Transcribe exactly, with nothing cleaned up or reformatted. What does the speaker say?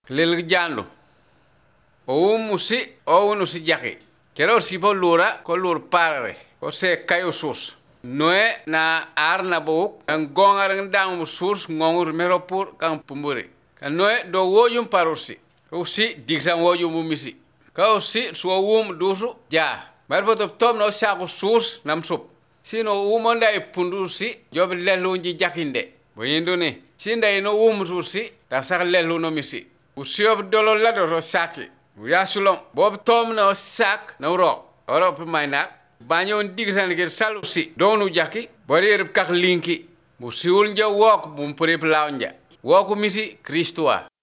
Lel jandu. O musi o unu si jaki. Kero si po lura ko lur parre. O se kayo sus. Noe na arna buk ang gongar ng dang sus ngongur meropur kang pumburi. Kan noe do wojum parusi. Usi digsang wojum mumisi. Ka usi suwa wum dusu ja. Marpo top tom no sako sus nam sup. Sino umonda e pundusi job lelu nji jakinde. Boyindo ni. Sinda ino um susi ta sak lelu no misi. Usiop dolo lado ro saki. Uyasulom. Bob tom no sak no ro. Oro pe mainak. Banyon digsan ke salusi. Donu jaki. Bari erip kak linki. Musiul nja wok bumpuri pelaunja. Woku misi Kristua.